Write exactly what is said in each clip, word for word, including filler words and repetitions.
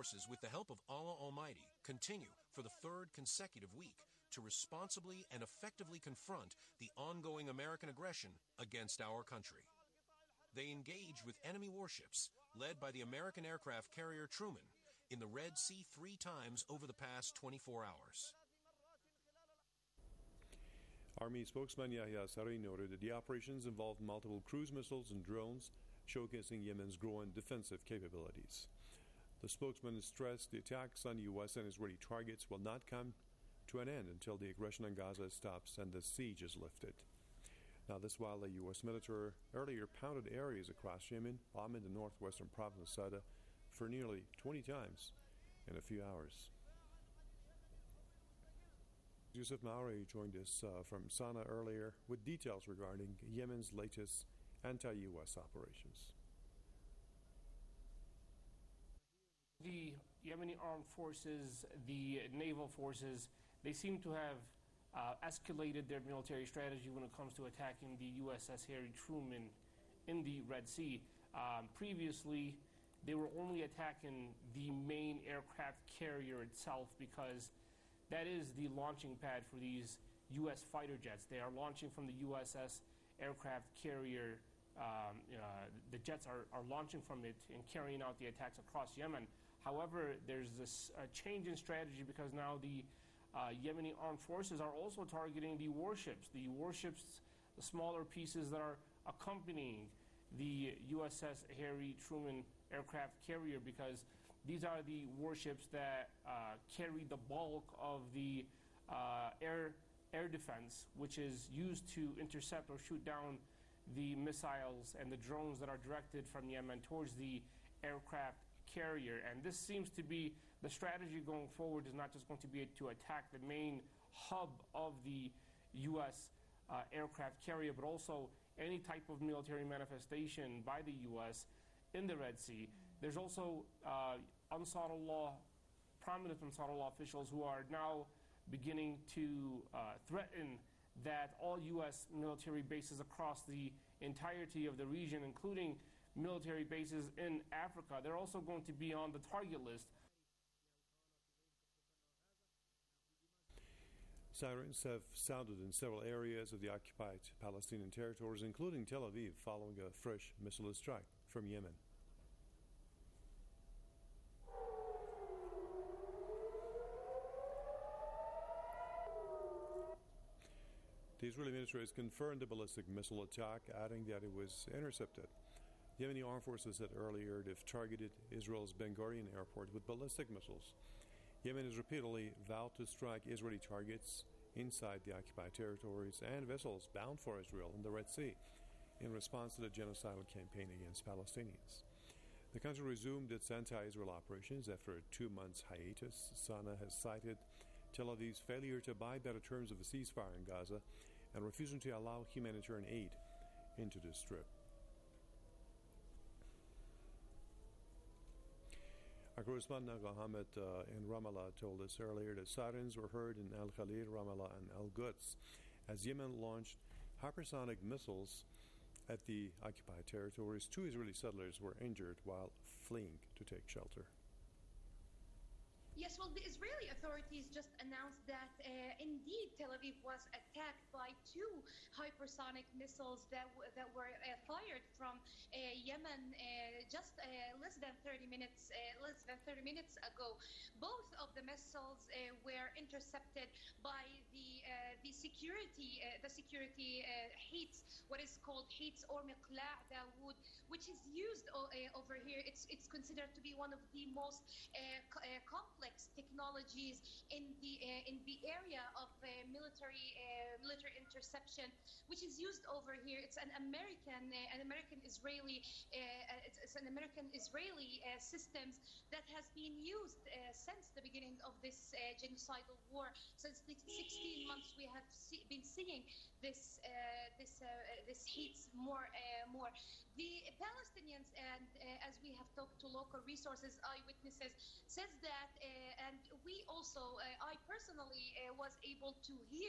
forces, with the help of Allah Almighty, continue for the third consecutive week to responsibly and effectively confront the ongoing American aggression against our country. They engaged with enemy warships, led by the American aircraft carrier Truman, in the Red Sea three times over the past twenty-four hours. Army spokesman Yahya Saree noted that the operations involved multiple cruise missiles and drones, showcasing Yemen's growing defensive capabilities. The spokesman stressed the attacks on U S and Israeli targets will not come to an end until the aggression on Gaza stops and the siege is lifted. Now, this while the U S military earlier pounded areas across Yemen, bombing the northwestern province of Sada for nearly twenty times in a few hours. Yusuf Mauri joined us uh, from Sana'a earlier with details regarding Yemen's latest anti-U S operations. The Yemeni armed forces, the naval forces, they seem to have uh, escalated their military strategy when it comes to attacking the U S S Harry Truman in the Red Sea. Um, previously, they were only attacking the main aircraft carrier itself because that is the launching pad for these U S fighter jets. They are launching from the U S S aircraft carrier. Um, uh, the jets are, are launching from it and carrying out the attacks across Yemen. However, there's this uh, change in strategy because now the uh, Yemeni armed forces are also targeting the warships, the warships, the smaller pieces that are accompanying the U S S Harry Truman aircraft carrier, because these are the warships that uh, carry the bulk of the uh, air air defense, which is used to intercept or shoot down the missiles and the drones that are directed from Yemen towards the aircraft carrier. And this seems to be the strategy going forward, is not just going to be to attack the main hub of the U S uh, aircraft carrier, but also any type of military manifestation by the U S in the Red Sea. There's also uh, Ansarullah, prominent Ansarullah officials who are now beginning to uh, threaten that all U S military bases across the entirety of the region, including military bases in Africa, they're also going to be on the target list. Sirens have sounded in several areas of the occupied Palestinian territories, including Tel Aviv, following a fresh missile strike from Yemen. The Israeli military has confirmed the ballistic missile attack, adding that it was intercepted. The Yemeni armed forces said earlier they've targeted Israel's Ben Gurion airport with ballistic missiles. Yemen has repeatedly vowed to strike Israeli targets inside the occupied territories and vessels bound for Israel in the Red Sea in response to the genocidal campaign against Palestinians. The country resumed its anti-Israel operations after a two-month hiatus. Sana'a has cited Tel Aviv's failure to abide by the terms of a ceasefire in Gaza and refusing to allow humanitarian aid into the Strip. Our correspondent Naga Ahmed uh, in Ramallah told us earlier that sirens were heard in Al Khalil, Ramallah, and Al Quds as Yemen launched hypersonic missiles at the occupied territories. Two Israeli settlers were injured while fleeing to take shelter. Yes, well, the Israeli authorities just announced that uh, indeed Tel Aviv was attacked by two hypersonic missiles that w- that were uh, fired from uh, Yemen uh, just uh, less than thirty minutes uh, less than thirty minutes ago. Both of the missiles uh, were intercepted by the uh, the security uh, the security uh, HEATS, what is called HEATS or Miqla' Dawood, which is used uh, over here. It's it's considered to be one of the most uh, co- uh, complex technologies in the uh, in the area of uh, military uh, military interception, which is used over here. It's an American uh, an American Israeli uh, it's, it's an American Israeli uh, systems that has been used uh, since the beginning of this uh, genocidal war. Since the sixteen months, we have see, been seeing this uh, this uh, this heats more uh, more. The Palestinians, and uh, as we have talked to local resources, eyewitnesses, says that. Uh, and we also, uh, I personally uh, was able to hear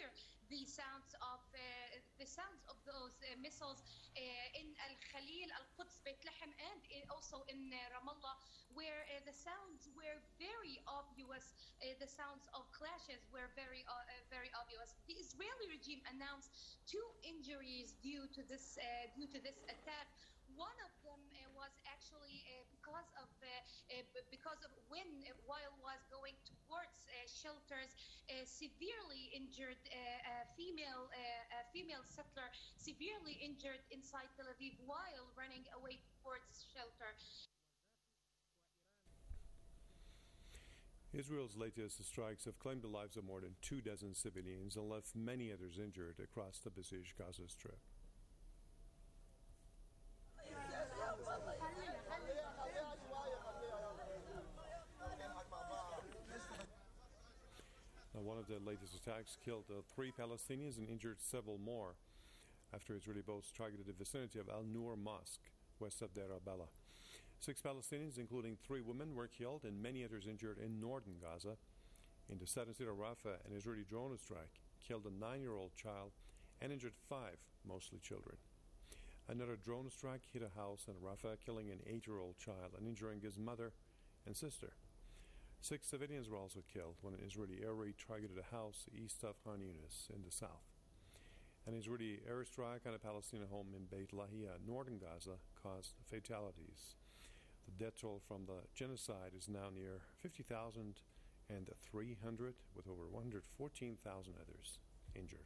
the sounds of uh, the sounds of those uh, missiles uh, in Al Khalil, Al Quds, Beit Lahem, and uh, also in uh, Ramallah, where uh, the sounds were very obvious. Uh, the sounds of clashes were very uh, uh, very obvious. The Israeli regime announced two injuries due to this uh, due to this attack. One of them uh, was actually uh, because of uh, uh, because of when uh, while was going towards uh, shelters, uh, severely injured uh, a female uh, a female settler severely injured inside Tel Aviv while running away towards shelter. Israel's latest strikes have claimed the lives of more than two dozen civilians and left many others injured across the besieged Gaza Strip. Now, one of the latest attacks killed uh, three Palestinians and injured several more after Israeli boats targeted the vicinity of Al-Nur Mosque, west of Deir al-Balah. Six Palestinians, including three women, were killed and many others injured in northern Gaza. In the southern city of Rafah, an Israeli drone strike killed a nine-year-old child and injured five, mostly children. Another drone strike hit a house in Rafah, killing an eight-year-old child and injuring his mother and sister. Six civilians were also killed when an Israeli air raid targeted a house east of Khan Yunis in the south. An Israeli airstrike on a Palestinian home in Beit Lahia, northern Gaza, caused fatalities. The death toll from the genocide is now near fifty thousand and three hundred, with over one hundred fourteen thousand others injured.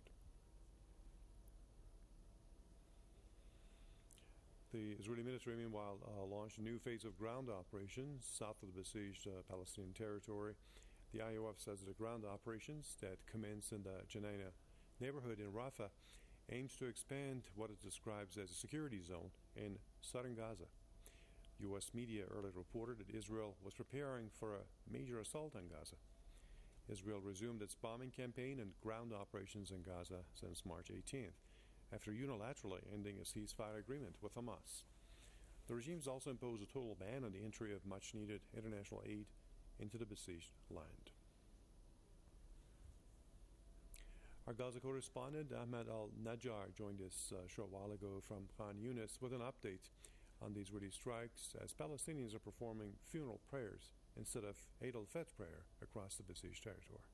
The Israeli military, meanwhile, uh, launched a new phase of ground operations south of the besieged uh, Palestinian territory. The I O F says the ground operations that commenced in the Janina neighborhood in Rafah aims to expand what it describes as a security zone in southern Gaza. U S media earlier reported that Israel was preparing for a major assault on Gaza. Israel resumed its bombing campaign and ground operations in Gaza since March eighteenth, after unilaterally ending a ceasefire agreement with Hamas. The regimes also imposed a total ban on the entry of much-needed international aid into the besieged land. Our Gaza correspondent Ahmed Al-Najjar joined us a short while ago from Khan Yunis with an update on these Israeli strikes as Palestinians are performing funeral prayers instead of Eid al-Fitr prayer across the besieged territory.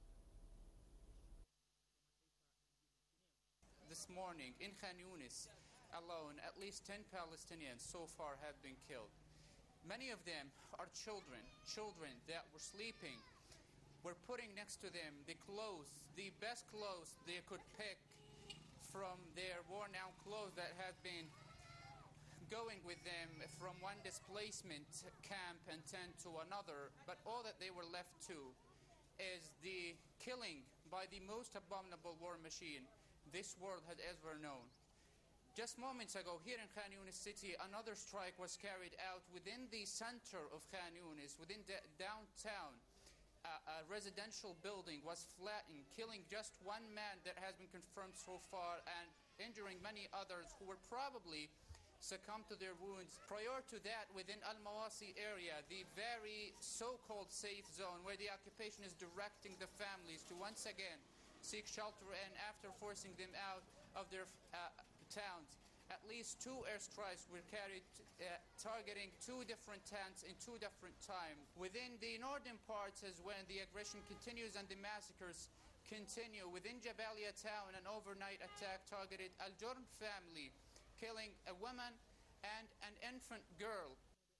This morning in Khan Yunis alone, at least ten Palestinians so far have been killed. Many of them are children, children that were sleeping. We're putting next to them the clothes, the best clothes they could pick from their worn-out clothes that had been going with them from one displacement camp and tent to another, but all that they were left to is the killing by the most abominable war machine this world had ever known. Just moments ago, here in Khan Yunis city, another strike was carried out within the center of Khan Yunis, within the downtown. Uh, a residential building was flattened, killing just one man that has been confirmed so far, and injuring many others who were probably succumbed to their wounds. Prior to that, within Al-Mawasi area, the very so-called safe zone where the occupation is directing the families to once again seek shelter, and after forcing them out of their uh, towns, at least two airstrikes were carried uh, targeting two different towns in two different times. Within the northern parts is when the aggression continues and the massacres continue. Within Jabalia town, an overnight attack targeted Al-Jurm family, killing a woman and an infant girl.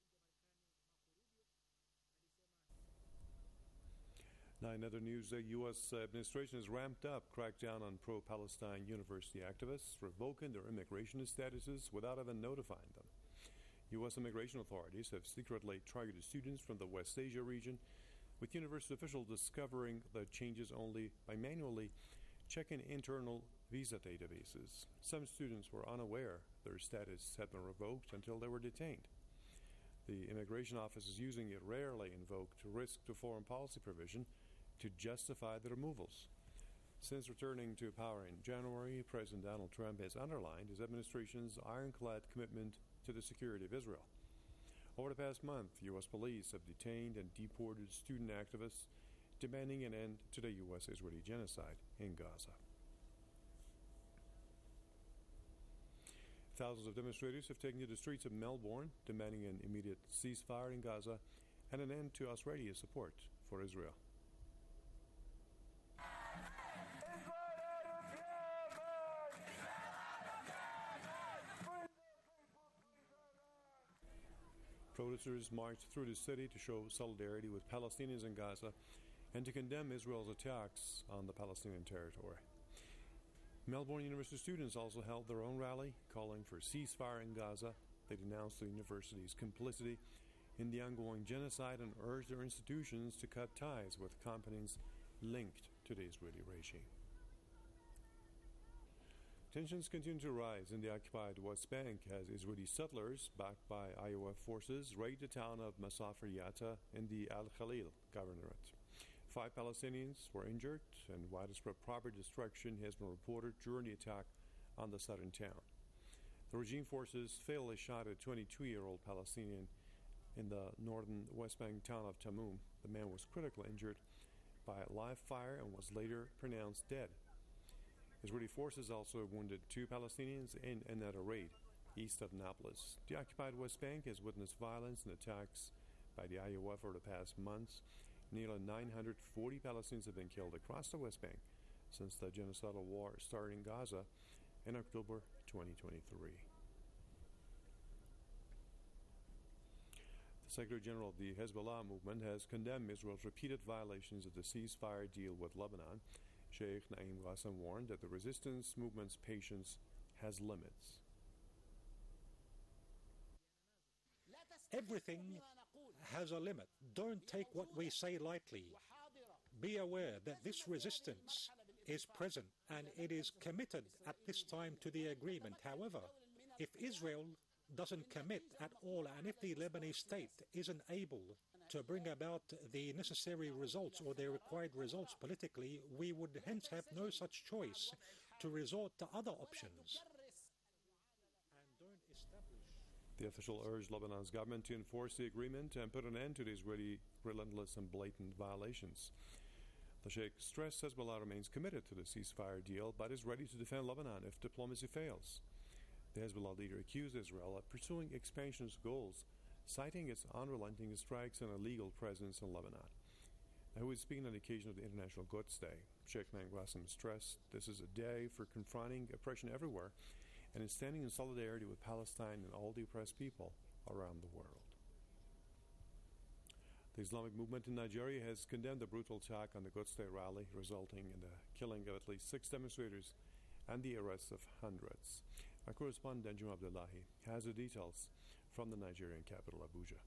Now, in other news, the U S administration has ramped up crackdown on pro-Palestine university activists, revoking their immigration statuses without even notifying them. U S immigration authorities have secretly targeted students from the West Asia region, with university officials discovering the changes only by manually checking internal visa databases. Some students were unaware their status had been revoked until they were detained. The immigration office is using a rarely invoked risk to foreign policy provision to justify the removals. Since returning to power in January, President Donald Trump has underlined his administration's ironclad commitment to the security of Israel. Over the past month, U S police have detained and deported student activists demanding an end to the U S Israeli genocide in Gaza. Thousands of demonstrators have taken to the streets of Melbourne, demanding an immediate ceasefire in Gaza and an end to Australia's support for Israel. Protesters marched through the city to show solidarity with Palestinians in Gaza and to condemn Israel's attacks on the Palestinian territory. Melbourne University students also held their own rally, calling for ceasefire in Gaza. They denounced the university's complicity in the ongoing genocide and urged their institutions to cut ties with companies linked to the Israeli regime. Tensions continue to rise in the occupied West Bank as Israeli settlers, backed by I O F forces, raid the town of Masafer Yatta in the Al Khalil governorate. Five Palestinians were injured, and widespread property destruction has been reported during the attack on the southern town. The regime forces fatally shot a twenty-two-year-old Palestinian in the northern West Bank town of Tamum. The man was critically injured by a live fire and was later pronounced dead. Israeli forces also wounded two Palestinians in another raid east of Nablus. The occupied West Bank has witnessed violence and attacks by the I O F over the past months. Nearly nine hundred forty Palestinians have been killed across the West Bank since the genocidal war started in Gaza in October twenty twenty-three. The Secretary General of the Hezbollah movement has condemned Israel's repeated violations of the ceasefire deal with Lebanon. Sheikh Naim Qassem warned that the resistance movement's patience has limits. Everything has a limit. Don't take what we say lightly. Be aware that this resistance is present and it is committed at this time to the agreement. However, if Israel doesn't commit at all and if the Lebanese state isn't able to bring about the necessary results or the required results politically, we would hence have no such choice to resort to other options. The official urged Lebanon's government to enforce the agreement and put an end to the Israeli relentless and blatant violations. The Sheikh stressed Hezbollah remains committed to the ceasefire deal, but is ready to defend Lebanon if diplomacy fails. The Hezbollah leader accused Israel of pursuing expansionist goals, citing its unrelenting strikes and illegal presence in Lebanon. Now, who is speaking on the occasion of the International Quds Day, Sheikh Naim Qassem stressed this is a day for confronting oppression everywhere and is standing in solidarity with Palestine and all the oppressed people around the world. The Islamic movement in Nigeria has condemned the brutal attack on the Quds Day rally, resulting in the killing of at least six demonstrators and the arrest of hundreds. Our correspondent Danjuma Abdullahi has the details from the Nigerian capital, Abuja.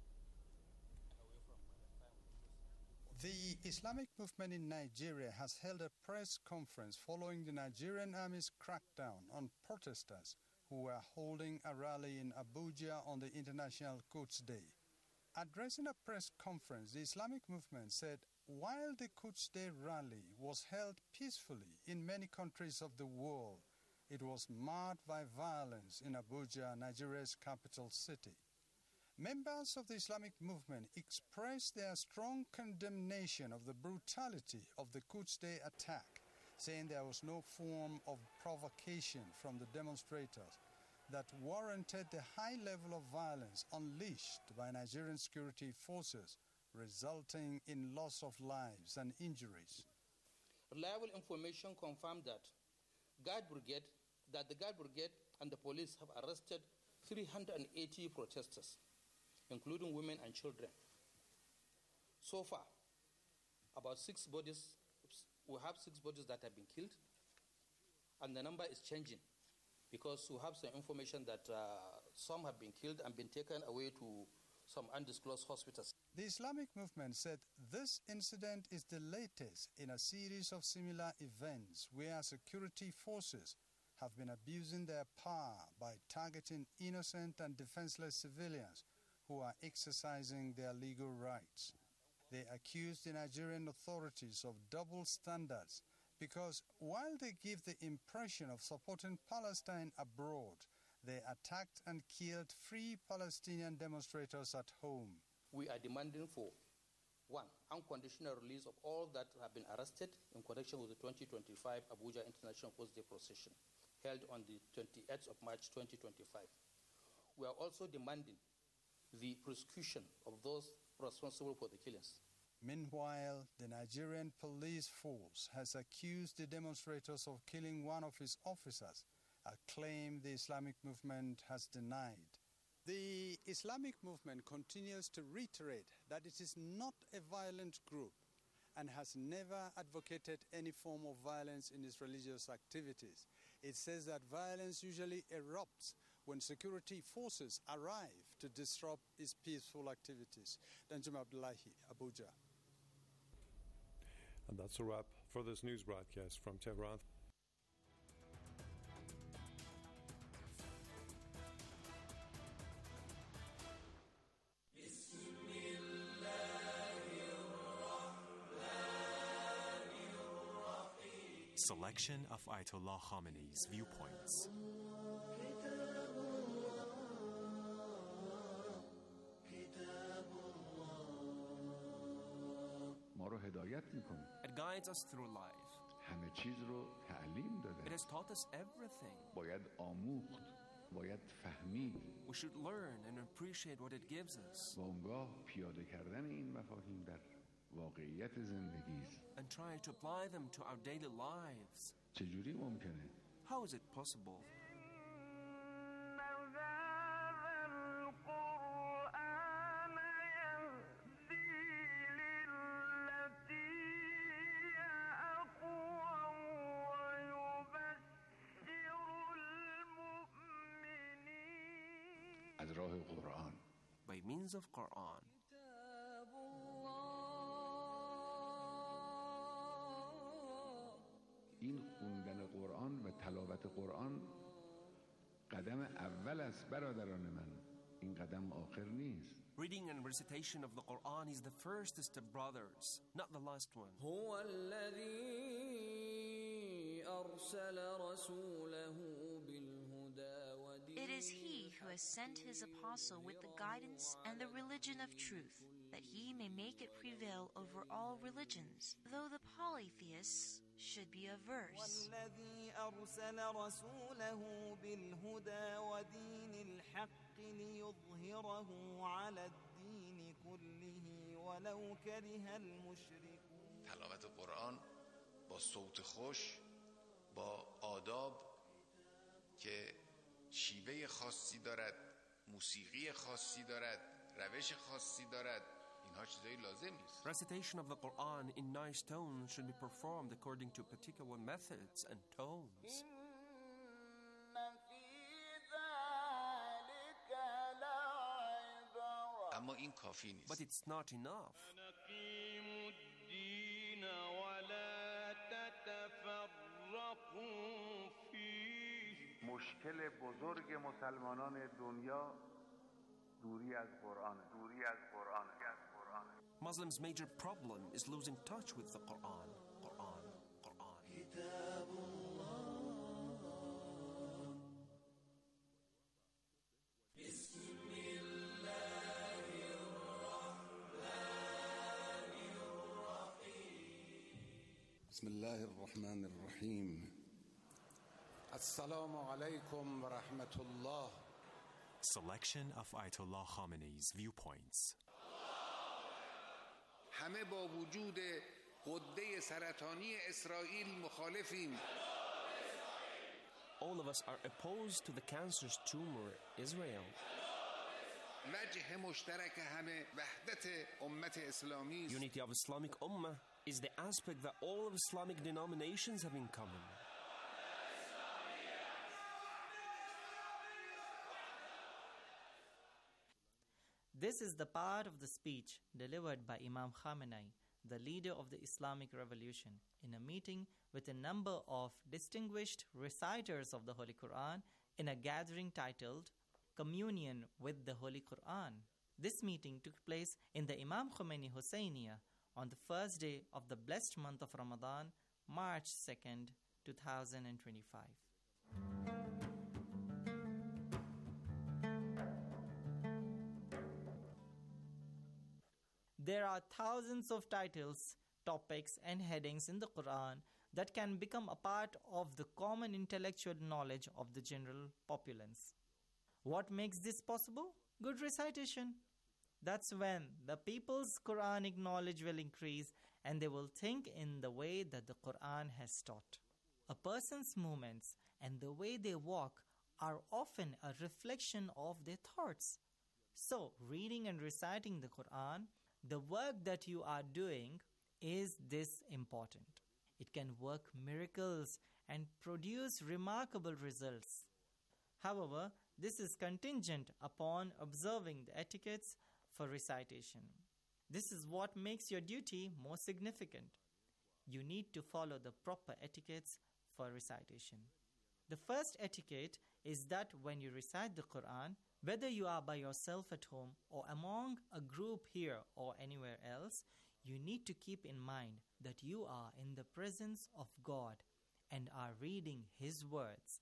The Islamic movement in Nigeria has held a press conference following the Nigerian army's crackdown on protesters who were holding a rally in Abuja on the International Quds Day. Addressing a press conference, the Islamic movement said while the Quds Day rally was held peacefully in many countries of the world, it was marred by violence in Abuja, Nigeria's capital city. Members of the Islamic movement expressed their strong condemnation of the brutality of the Quds Day attack, saying there was no form of provocation from the demonstrators that warranted the high level of violence unleashed by Nigerian security forces, resulting in loss of lives and injuries. Reliable information confirmed that Guard Brigade, that the Guard Brigade and the police have arrested three hundred eighty protesters, including women and children. So far, about six bodies, we have six bodies that have been killed, and the number is changing because we have some information that uh, some have been killed and been taken away to some undisclosed hospitals. The Islamic movement said this incident is the latest in a series of similar events where security forces have been abusing their power by targeting innocent and defenseless civilians who are exercising their legal rights. They accused the Nigerian authorities of double standards because while they give the impression of supporting Palestine abroad, they attacked and killed free Palestinian demonstrators at home. We are demanding for, one, unconditional release of all that have been arrested in connection with the twenty twenty-five Abuja International Quds Day procession. held on the twenty-eighth of March twenty twenty-five. We are also demanding the prosecution of those responsible for the killings. Meanwhile, the Nigerian police force has accused the demonstrators of killing one of its officers, a claim the Islamic movement has denied. The Islamic movement continues to reiterate that it is not a violent group and has never advocated any form of violence in its religious activities. It says that violence usually erupts when security forces arrive to disrupt its peaceful activities. Danjuma Abdullahi, Abuja. And that's a wrap for this news broadcast from Tehran. Selection of Ayatollah Khamenei's viewpoints. It guides us through life. همه چیز رو تعلیم داده. It has taught us everything. باید آموخت. باید فهمید. We should learn and appreciate what it gives us. و اونگاه پیاده کردن این مفاهیم در واقعیت زندگی است. And try to apply them to our daily lives. چجوری ممکنه؟ How is it possible? از راه قرآن. By means of Quran. این خوندن قرآن و تلاوت قرآن قدم اول است برادران من. این قدم آخر نیست. Reading and recitation of the Quran is the first step, brothers, not the last one. هو الذي أرسل رسوله بالهدى ودين. It is He who has sent His apostle with the guidance and the religion of truth, that He may make it prevail over all religions, though the polytheists should be averse. والذي أرسل رسوله بالهدى ودين الحق ليظهره على الدين كله ولو كره المشركون. تلاوت قرآن با صوت خوش، با آداب که شیوه خاصی دارد، موسیقی خاصی دارد، روش خاصی دارد، اینها چیزای لازم نیست. Recitation of the Quran in nice tones should be performed according to particular methods and tones. اما این کافی نیست. But it's not enough. مشکل بزرگ مسلمانان دنیا دوری از قرآن، دوری از قرآن، از قرآن. Muslims' major problem is losing touch with the Quran. Quran, Quran. كتاب الله. بسم الله الرحمن الرحيم. بسم الله الرحمن الرحيم. السلام عليكم ورحمة الله. Selection of Ayatollah Khamenei's viewpoints. همه با وجود غده سرطانی اسرائیل مخالفیم. All of us are opposed to the cancer's tumor, Israel. وجه مشترک همه وحدت امت اسلامی است. Unity of Islamic Ummah is the aspect that all of Islamic denominations have in common. This is the part of the speech delivered by Imam Khamenei, the leader of the Islamic Revolution, in a meeting with a number of distinguished reciters of the Holy Quran in a gathering titled Communion with the Holy Quran. This meeting took place in the Imam Khomeini Hosseiniya on the first day of the blessed month of Ramadan, March second, two thousand twenty-five. There are thousands of titles, topics, and headings in the Quran that can become a part of the common intellectual knowledge of the general populace. What makes this possible? Good recitation. That's when the people's Quranic knowledge will increase and they will think in the way that the Quran has taught. A person's movements and the way they walk are often a reflection of their thoughts. So, reading and reciting the Quran, the work that you are doing is this important. It can work miracles and produce remarkable results. However, this is contingent upon observing the etiquettes for recitation. This is what makes your duty more significant. You need to follow the proper etiquettes for recitation. The first etiquette is that when you recite the Quran, whether you are by yourself at home or among a group here or anywhere else, you need to keep in mind that you are in the presence of God and are reading His words.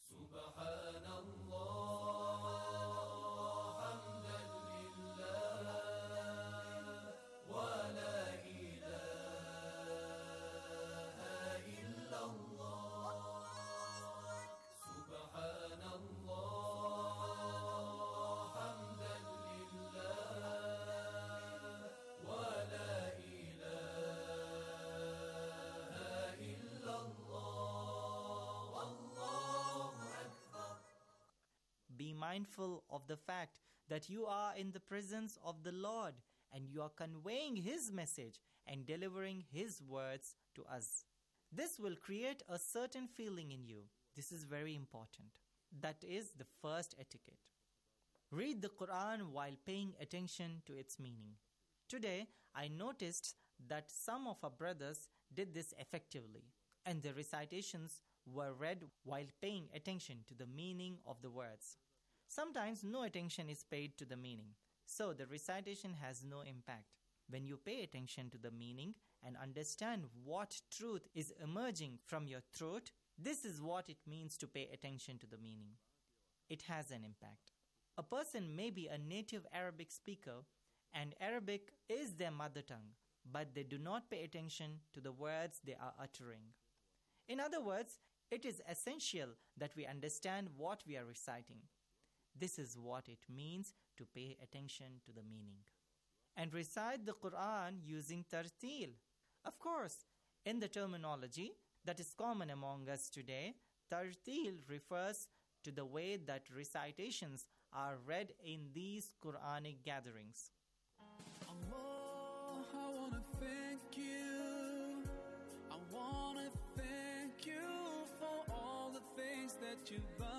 Be mindful of the fact that you are in the presence of the Lord and you are conveying His message and delivering His words to us. This will create a certain feeling in you. This is very important. That is the first etiquette. Read the Quran while paying attention to its meaning. Today, I noticed that some of our brothers did this effectively, and the recitations were read while paying attention to the meaning of the words. Sometimes no attention is paid to the meaning, so the recitation has no impact. When you pay attention to the meaning and understand what truth is emerging from your throat, this is what it means to pay attention to the meaning. It has an impact. A person may be a native Arabic speaker and Arabic is their mother tongue, but they do not pay attention to the words they are uttering. In other words, it is essential that we understand what we are reciting. This is what it means to pay attention to the meaning. And recite the Quran using tartil. Of course, in the terminology that is common among us today, tartil refers to the way that recitations are read in these Quranic gatherings. Allah, I want to thank you. I want to thank you for all the things that you've done.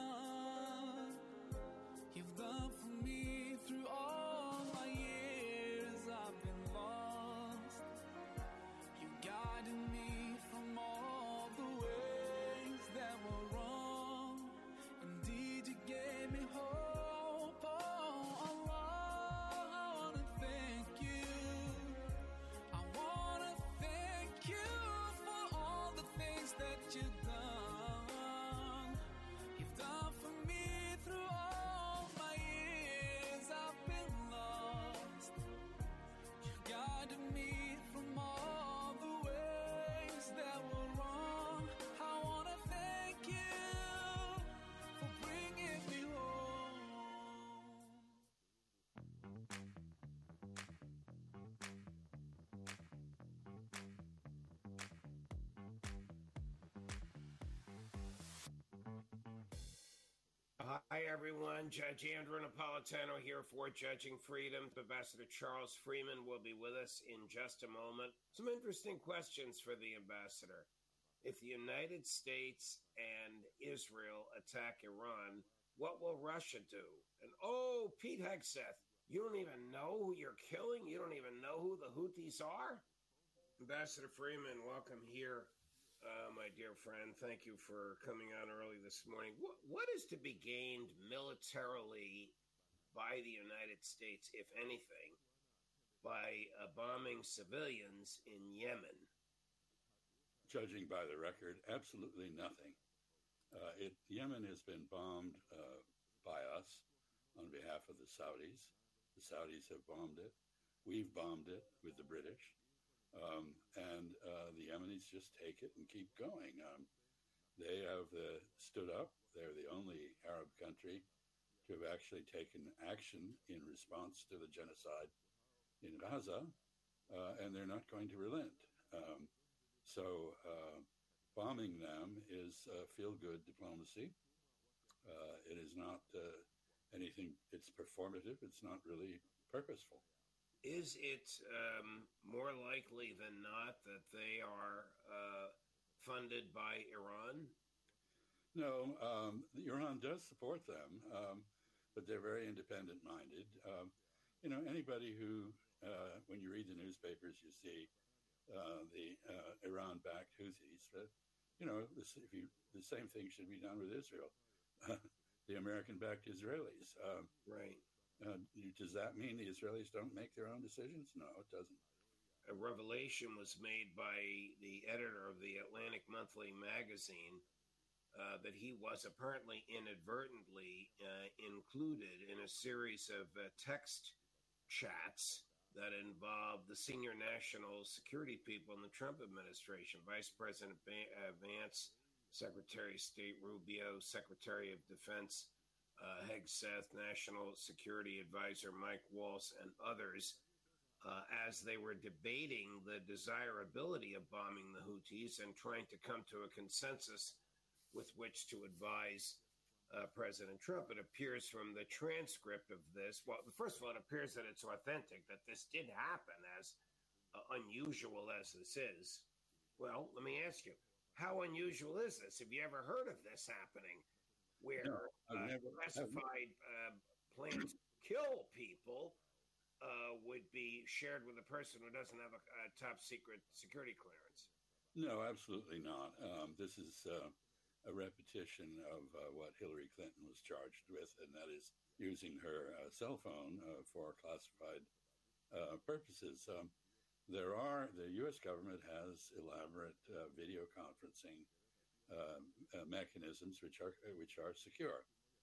You've done for me through all my years I've been lost. You guided me from all the ways that were wrong. Indeed, you gave me hope. Oh, Allah, I want to thank you. I want to thank you for all the things that you've done. You've done for me through all my years I've been lost. You guided me from all the ways that were wrong. I want to thank you for bringing me home. Hi, everyone. Judge Andrew Napolitano here for Judging Freedom. Ambassador Charles Freeman will be with us in just a moment. Some interesting questions for the ambassador. If the United States and Israel attack Iran, what will Russia do? And oh, Pete Hegseth, you don't even know who you're killing? You don't even know who the Houthis are? Ambassador Freeman, welcome here. Uh, my dear friend, thank you for coming on early this morning. What, what is to be gained militarily by the United States, if anything, by uh, bombing civilians in Yemen? Judging by the record, absolutely nothing. Uh, it, Yemen has been bombed uh, by us on behalf of the Saudis. The Saudis have bombed it. We've bombed it with the British. Um, and uh, the Yemenis just take it and keep going. Um, they have uh, stood up. They're the only Arab country to have actually taken action in response to the genocide in Gaza, uh, and they're not going to relent. Um, so uh, bombing them is uh, feel-good diplomacy. Uh, it is not uh, anything, it's performative, it's not really purposeful. Is it um, more likely than not that they are uh, funded by Iran? No, um, Iran does support them, um, but they're very independent-minded. Um, you know, anybody who, uh, when you read the newspapers, you see uh, the uh, Iran-backed Houthis. Uh, you know, this, if you, the same thing should be done with Israel. The American-backed Israelis. Um, right. Uh, does that mean the Israelis don't make their own decisions? No, it doesn't. A revelation was made by the editor of the Atlantic Monthly magazine uh, that he was apparently inadvertently uh, included in a series of uh, text chats that involved the senior national security people in the Trump administration, Vice President Vance, Secretary of State Rubio, Secretary of Defense Uh, Hegseth, National Security Advisor Mike Waltz, and others, uh, as they were debating the desirability of bombing the Houthis and trying to come to a consensus with which to advise uh, President Trump. It appears from the transcript of this, well, first of all, it appears that it's authentic, that this did happen, as uh, unusual as this is. Well, let me ask you, how unusual is this? Have you ever heard of this happening? Where No, uh, never, classified uh, plans to kill people uh, would be shared with a person who doesn't have a, a top secret security clearance. No, absolutely not. Um, this is uh, a repetition of uh, what Hillary Clinton was charged with, and that is using her uh, cell phone uh, for classified uh, purposes. Um, there are, the U S government has elaborate uh, video conferencing Uh, uh, mechanisms which are which are secure,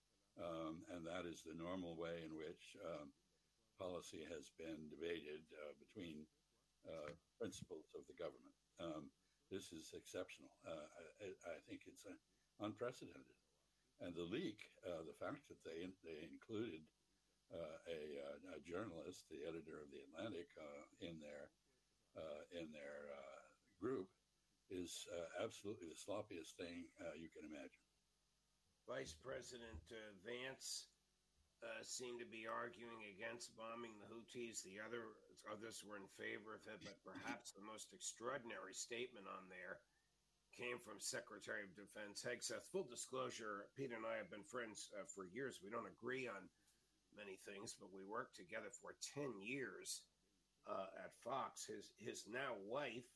um, and that is the normal way in which um, policy has been debated uh, between uh, principles of the government. Um, this is exceptional. Uh, I, I think it's uh, unprecedented, and the leak, uh, the fact that they they included uh, a, a journalist, the editor of the Atlantic, uh, in their uh, in their uh, group, is uh, absolutely the sloppiest thing uh, you can imagine. Vice President uh, Vance uh, seemed to be arguing against bombing the Houthis. The other others were in favor of it, but perhaps the most extraordinary statement on there came from Secretary of Defense Hegseth. Full disclosure, Peter and I have been friends uh, for years. We don't agree on many things, but we worked together for ten years uh, at Fox. His his now wife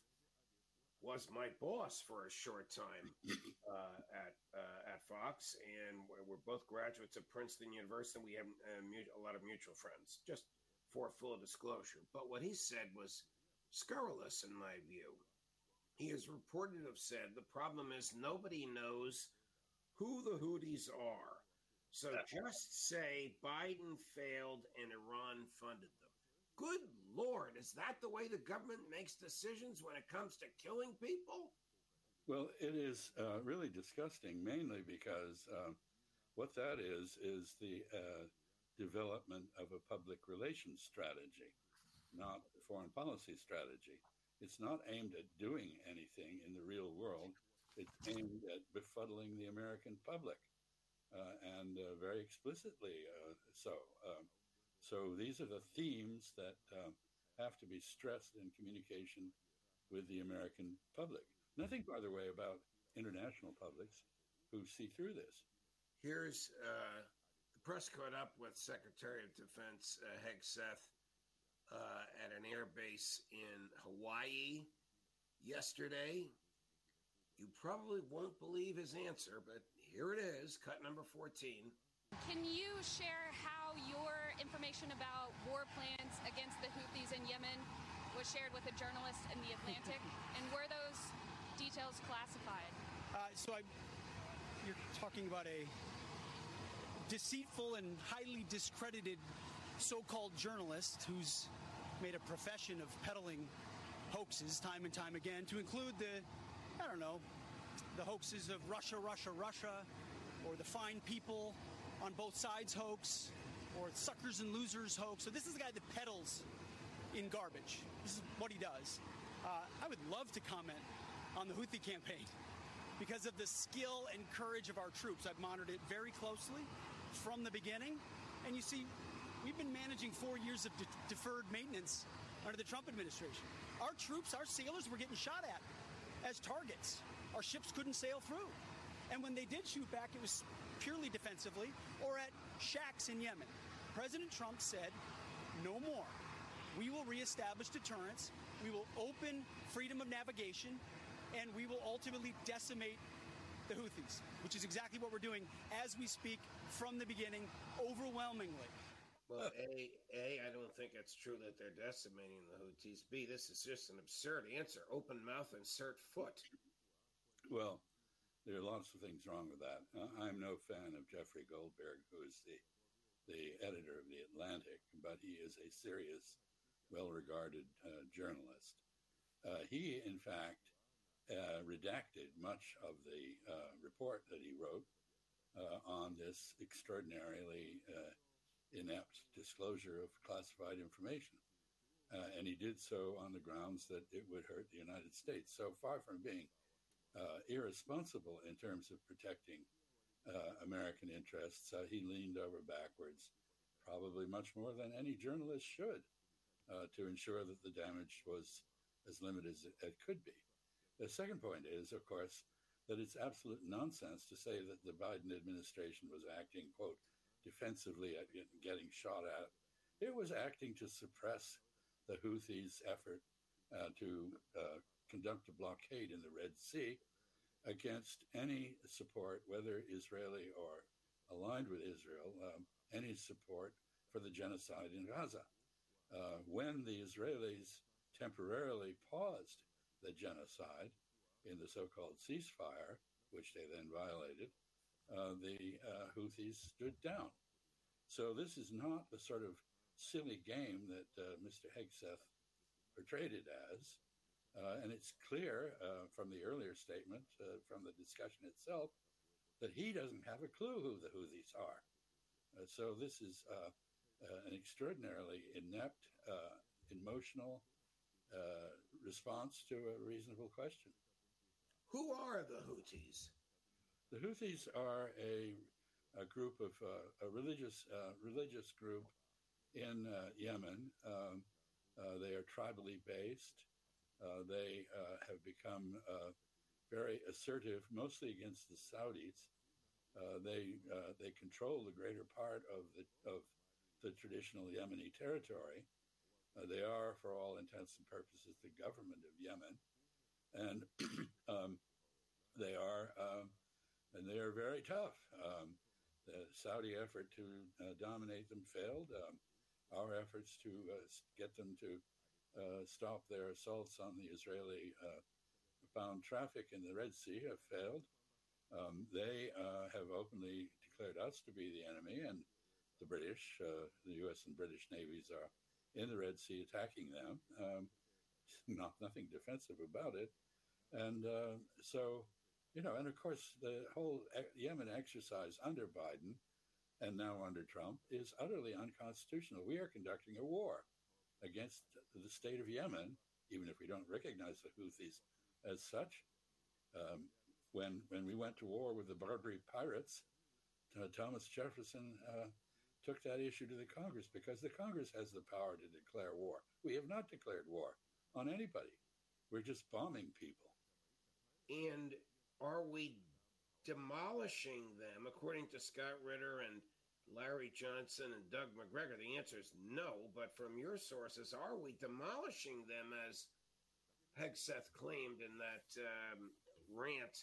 was my boss for a short time uh, at uh, at Fox, and we're both graduates of Princeton University. We have uh, a lot of mutual friends, just for full disclosure. But what he said was scurrilous in my view. He is reported to have said the problem is nobody knows who the Houthis are. So just say Biden failed and Iran funded them. Good Lord, is that the way the government makes decisions when it comes to killing people? Well, it is uh, really disgusting, mainly because uh, what that is, is the uh, development of a public relations strategy, not a foreign policy strategy. It's not aimed at doing anything in the real world. It's aimed at befuddling the American public, uh, and uh, very explicitly uh, so. Um, So these are the themes that um, have to be stressed in communication with the American public. Nothing, by the way, about international publics who see through this. Here's uh, the press caught up with Secretary of Defense uh, Hegseth uh, at an air base in Hawaii yesterday. You probably won't believe his answer, but here it is, cut number fourteen. Can you share how your information about war plans against the Houthis in Yemen was shared with a journalist in the Atlantic, and were those details classified? Uh, so I, you're talking about a deceitful and highly discredited so-called journalist who's made a profession of peddling hoaxes time and time again, to include the, I don't know, the hoaxes of Russia, Russia, Russia, or the fine people on both sides hoax, or suckers and losers hoax. So this is the guy that peddles in garbage. This is what he does. Uh, I would love to comment on the Houthi campaign because of the skill and courage of our troops. I've monitored it very closely from the beginning. And you see, we've been managing four years of de- deferred maintenance under the Trump administration. Our troops, our sailors were getting shot at as targets. Our ships couldn't sail through. And when they did shoot back, it was purely defensively or at shacks in Yemen. President Trump said, no more. We will reestablish deterrence. We will open freedom of navigation, and we will ultimately decimate the Houthis, which is exactly what we're doing as we speak from the beginning, overwhelmingly. Well, A, A, I don't think it's true that they're decimating the Houthis. B, this is just an absurd answer. Open mouth, insert foot. Well, there are lots of things wrong with that. Uh, I'm no fan of Jeffrey Goldberg, who is the the editor of The Atlantic, but he is a serious, well-regarded uh, journalist. Uh, he, in fact, uh, redacted much of the uh, report that he wrote uh, on this extraordinarily uh, inept disclosure of classified information. Uh, and he did so on the grounds that it would hurt the United States. So far from being uh, irresponsible in terms of protecting uh, American interests, uh, he leaned over backwards, probably much more than any journalist should, uh, to ensure that the damage was as limited as it, it could be. The second point is, of course, that it's absolute nonsense to say that the Biden administration was acting, quote, defensively at getting shot at. It was acting to suppress the Houthis' effort uh, to uh, conduct a blockade in the Red Sea against any support, whether Israeli or aligned with Israel, um, any support for the genocide in Gaza. Uh, when the Israelis temporarily paused the genocide in the so-called ceasefire, which they then violated, uh, the uh, Houthis stood down. So this is not the sort of silly game that uh, Mister Hegseth portrayed it as. Uh, and it's clear uh, from the earlier statement, uh, from the discussion itself, that he doesn't have a clue who the Houthis are. Uh, so this is uh, uh, an extraordinarily inept, uh, emotional uh, response to a reasonable question. Who are the Houthis? The Houthis are a, a group of uh, a religious uh, religious group in uh, Yemen. Um, uh, they are tribally based. Uh, they uh, have become uh, very assertive, mostly against the Saudis. Uh, they uh, they control the greater part of the of the traditional Yemeni territory. Uh, they are, for all intents and purposes, the government of Yemen, and um, they are um, and they are very tough. Um, the Saudi effort to uh, dominate them failed. Um, our efforts to uh, get them to Uh, stop their assaults on the Israeli-bound uh, traffic in the Red Sea have failed. Um, they uh, have openly declared us to be the enemy, and the British, uh, the U S and British navies are in the Red Sea attacking them. Um, not nothing defensive about it. And uh, so, you know, and of course, the whole Yemen exercise under Biden and now under Trump is utterly unconstitutional. We are conducting a war against the state of Yemen, even if we don't recognize the Houthis as such. Um, when when we went to war with the Barbary pirates, uh, Thomas Jefferson uh, took that issue to the Congress because the Congress has the power to declare war. We have not declared war on anybody. We're just bombing people. And are we demolishing them, according to Scott Ritter and Larry Johnson and Doug McGregor? The answer is no, but from your sources, are we demolishing them as Hegseth claimed in that um, rant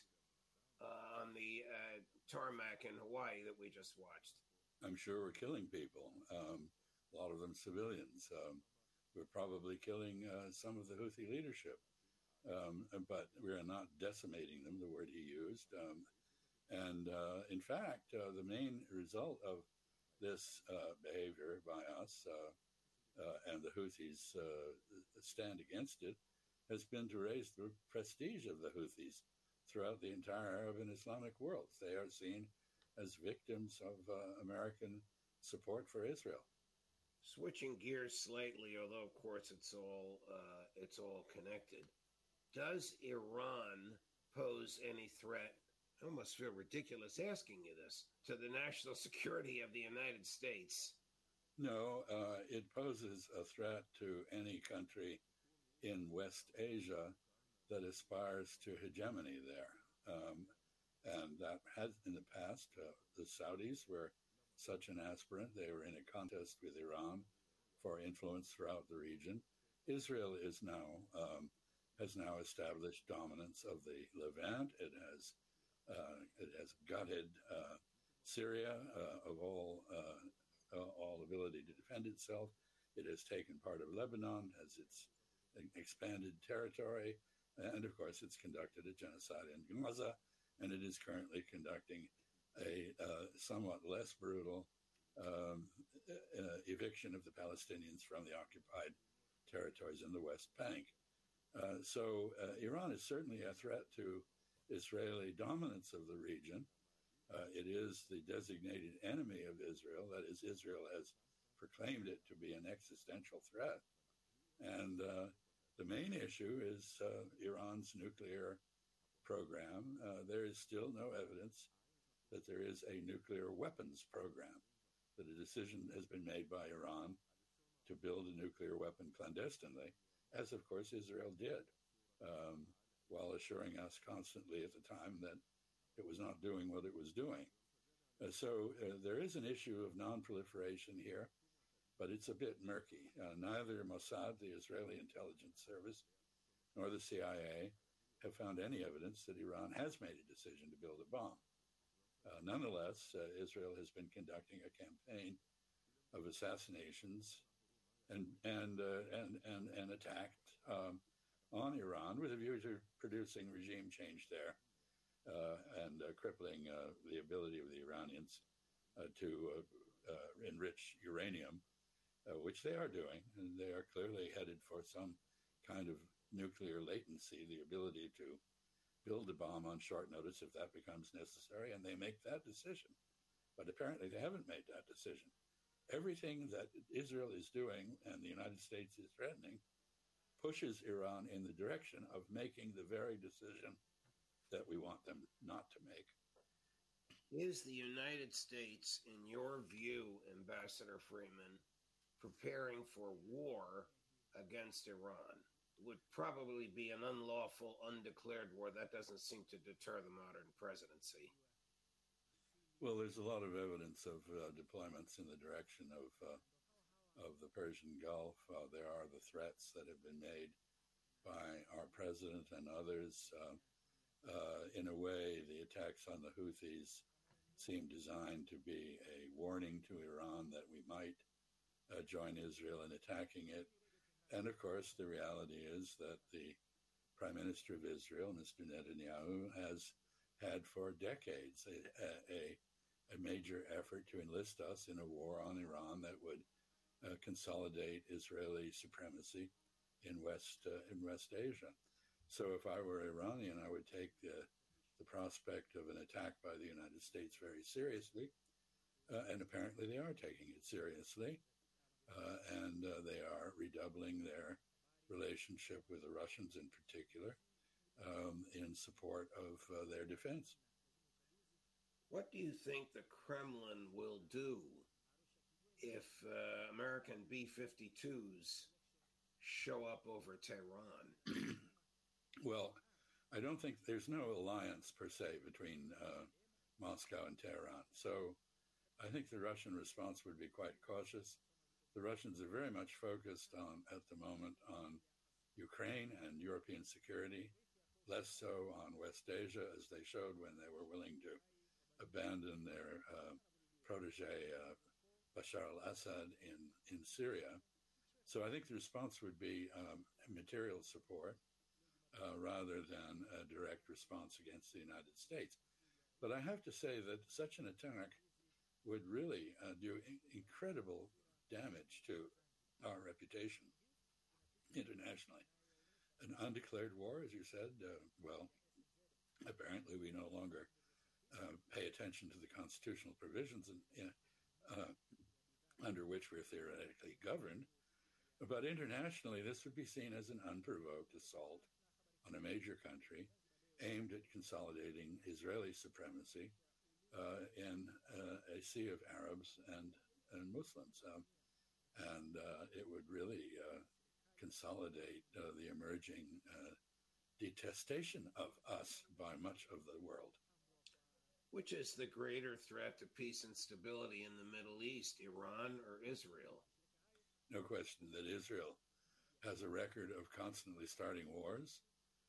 uh, on the uh, tarmac in Hawaii that we just watched? I'm sure we're killing people, um, a lot of them civilians. Um, we're probably killing uh, some of the Houthi leadership, um, but we're not decimating them, the word he used. Um, and uh, in fact, uh, the main result of this uh, behavior by us uh, uh, and the Houthis uh, stand against it has been to raise the prestige of the Houthis throughout the entire Arab and Islamic world. They are seen as victims of uh, American support for Israel. Switching gears slightly, although of course it's all uh, it's all connected. Does Iran pose any threat? I almost feel ridiculous asking you this, to the national security of the United States. No, uh, it poses a threat to any country in West Asia that aspires to hegemony there. Um, and that has, in the past, uh, the Saudis were such an aspirant. They were in a contest with Iran for influence throughout the region. Israel is now um, has now established dominance of the Levant. It has uh, it has gutted uh, Syria uh, of all uh, uh, all ability to defend itself. It has taken part of Lebanon as its expanded territory, and of course, it's conducted a genocide in Gaza, and it is currently conducting a uh, somewhat less brutal um, uh, eviction of the Palestinians from the occupied territories in the West Bank. Uh, so uh, Iran is certainly a threat to Israeli dominance of the region. Uh, it is the designated enemy of Israel. That is, Israel has proclaimed it to be an existential threat. And uh, the main issue is uh, Iran's nuclear program. Uh, there is still no evidence that there is a nuclear weapons program, that a decision has been made by Iran to build a nuclear weapon clandestinely, as of course Israel did, um, while assuring us constantly at the time that it was not doing what it was doing. Uh, so uh, there is an issue of non-proliferation here, but it's a bit murky. Uh, neither Mossad, the Israeli intelligence service, nor the C I A have found any evidence that Iran has made a decision to build a bomb. Uh, nonetheless, uh, Israel has been conducting a campaign of assassinations and and uh, and, and and attacked um, on Iran with a view to producing regime change there uh, and uh, crippling uh, the ability of the Iranians uh, to uh, uh, enrich uranium, uh, which they are doing, and they are clearly headed for some kind of nuclear latency, the ability to build a bomb on short notice if that becomes necessary, and they make that decision. But apparently they haven't made that decision. Everything that Israel is doing and the United States is threatening pushes Iran in the direction of making the very decision that we want them not to make. Is the United States, in your view, Ambassador Freeman, preparing for war against Iran? It would probably be an unlawful, undeclared war. That doesn't seem to deter the modern presidency. Well, there's a lot of evidence of uh, deployments in the direction of uh, of the Persian Gulf. Uh, there are the threats that have been made by our president and others. Uh, uh, in a way, the attacks on the Houthis seem designed to be a warning to Iran that we might uh, join Israel in attacking it. And of course, the reality is that the Prime Minister of Israel, Mister Netanyahu, has had for decades a, a, a major effort to enlist us in a war on Iran that would uh, consolidate Israeli supremacy in West uh, in West Asia. So if I were Iranian, I would take the, the prospect of an attack by the United States very seriously, uh, and apparently they are taking it seriously, uh, and uh, they are redoubling their relationship with the Russians in particular, um, in support of uh, their defense. What do you think the Kremlin will do if uh, American B fifty-twos show up over Tehran? Well, I don't think there's no alliance per se between uh, Moscow and Tehran. So I think the Russian response would be quite cautious. The Russians are very much focused on, at the moment, on Ukraine and European security, less so on West Asia, as they showed when they were willing to abandon their uh, protege, uh, Bashar al-Assad, in, in Syria. So I think the response would be um, material support uh, rather than a direct response against the United States. But I have to say that such an attack would really uh, do in- incredible damage to our reputation internationally. an undeclared war, as you said. Uh, well, apparently we no longer uh, pay attention to the constitutional provisions in, in, uh, under which we're theoretically governed. But internationally, this would be seen as an unprovoked assault on a major country aimed at consolidating Israeli supremacy uh, in uh, a sea of Arabs and, and Muslims. Um, and uh, it would really uh, consolidate uh, the emerging uh, detestation of us by much of the world. Which is the greater threat to peace and stability in the Middle East, Iran or Israel? No question that Israel has a record of constantly starting wars,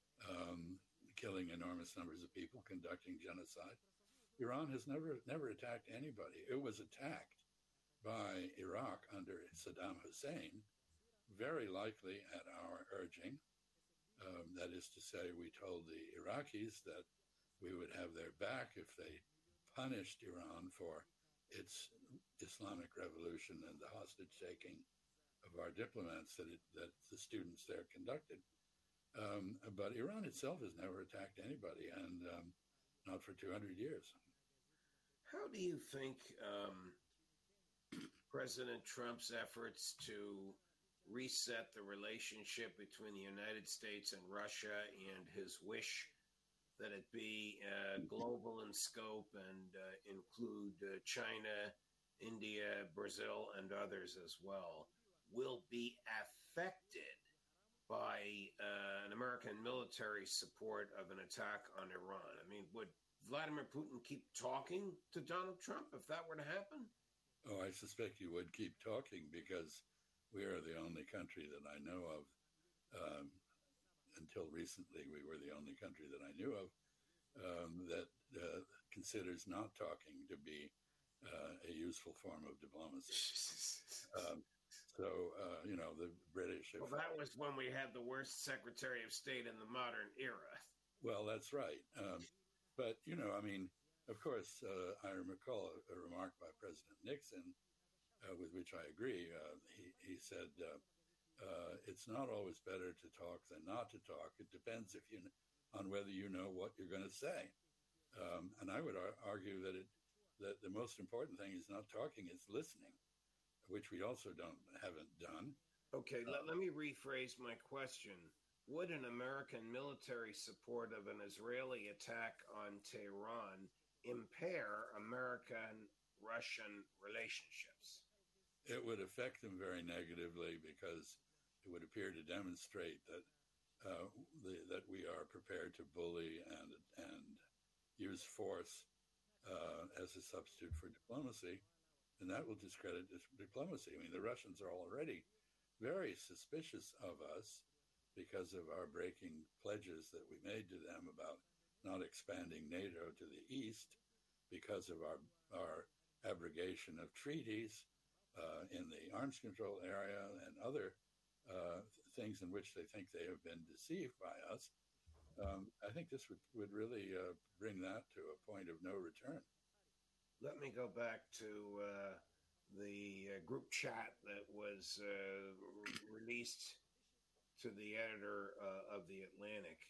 um, killing enormous numbers of people, conducting genocide. Iran has never never attacked anybody. It was attacked by Iraq under Saddam Hussein, very likely at our urging. Um, that is to say, we told the Iraqis that we would have their back if they punished Iran for its Islamic revolution and the hostage-taking of our diplomats that, it, that the students there conducted. Um, but Iran itself has never attacked anybody, and um, not for two hundred years. How do you think um, President Trump's efforts to reset the relationship between the United States and Russia and his wish that it be uh, global in scope and uh, include uh, China, India, Brazil, and others as well, will be affected by uh, an American military support of an attack on Iran? I mean, would Vladimir Putin keep talking to Donald Trump if that were to happen? Oh, I suspect he would keep talking because we are the only country that I know of. Um, until recently, we were the only country that I knew of um, that uh, considers not talking to be uh, a useful form of diplomacy. um, so, uh, you know, the British... Well, that was when we had the worst Secretary of State in the modern era. Well, that's right. Um, but, you know, I mean, of course, uh, I recall a, a remark by President Nixon, uh, with which I agree. Uh, he, he said, uh, uh, it's not always better to talk than not to talk. It depends if you on whether you know what you're going to say. Um, and I would ar- argue that it that the most important thing is not talking, it's listening, which we also don't haven't done. Okay, let, let me rephrase my question. Would an American military support of an Israeli attack on Tehran impair American-Russian relationships? It would affect them very negatively because it would appear to demonstrate that uh, the, that we are prepared to bully and and use force uh, as a substitute for diplomacy, and that will discredit diplomacy. I mean, the Russians are already very suspicious of us because of our breaking pledges that we made to them about not expanding NATO to the east, because of our our abrogation of treaties uh, in the arms control area and other uh, things in which they think they have been deceived by us. Um, I think this would, would really uh, bring that to a point of no return. Let me go back to uh, the uh, group chat that was uh, re- released to the editor uh, of The Atlantic.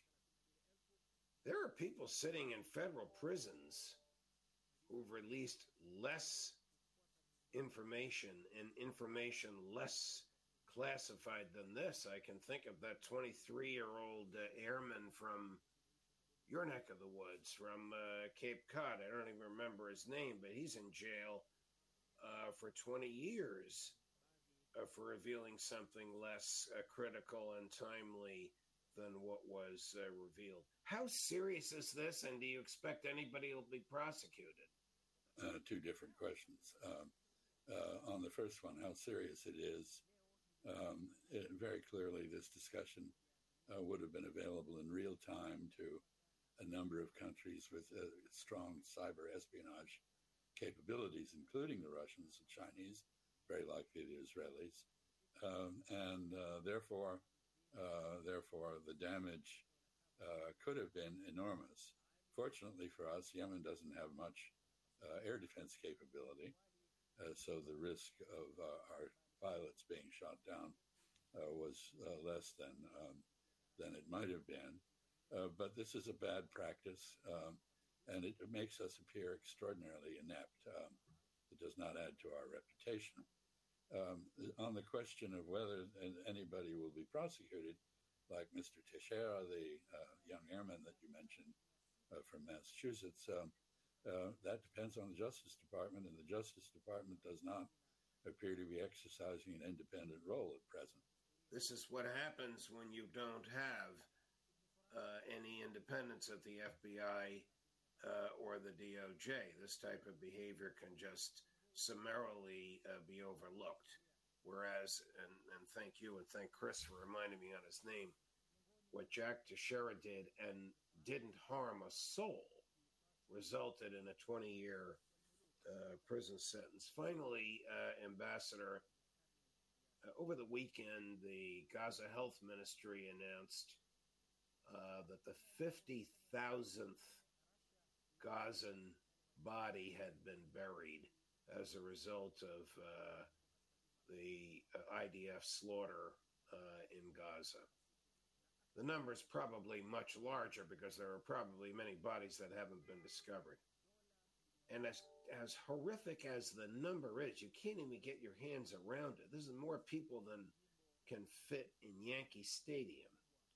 There are people sitting in federal prisons who've released less information and information less classified than this. I can think of that twenty-three-year-old uh, airman from your neck of the woods, from uh, Cape Cod. I don't even remember his name, but he's in jail uh, for twenty years uh, for revealing something less uh, critical and timely than what was uh, revealed. How serious is this, and do you expect anybody will be prosecuted? Uh, two different questions. Um, uh, on the first one, how serious it is, um, it, very clearly this discussion uh, would have been available in real time to a number of countries with uh, strong cyber espionage capabilities, including the Russians, the Chinese, very likely the Israelis, um, and uh, therefore, uh, therefore the damage uh, could have been enormous. Fortunately for us, Yemen doesn't have much uh, air defense capability, uh, so the risk of uh, our pilots being shot down uh, was uh, less than um, than it might have been. Uh, but this is a bad practice, um, and it, it makes us appear extraordinarily inept. Um, it does not add to our reputation. Um, on the question of whether anybody will be prosecuted, like Mister Teixeira, the uh, young airman that you mentioned uh, from Massachusetts, um, uh, that depends on the Justice Department, and the Justice Department does not appear to be exercising an independent role at present. This is what happens when you don't have uh, any independence at the F B I uh, or the D O J. This type of behavior can just summarily uh, be overlooked. Whereas, and, and thank you and thank Chris for reminding me on his name, what Jack Teixeira did and didn't harm a soul resulted in a twenty-year uh, prison sentence. Finally, uh, Ambassador, uh, over the weekend, the Gaza Health Ministry announced uh, that the fifty thousandth Gazan body had been buried as a result of uh, the uh, I D F slaughter uh, in Gaza. The number is probably much larger because there are probably many bodies that haven't been discovered. And as, as horrific as the number is, you can't even get your hands around it. This is more people than can fit in Yankee Stadium.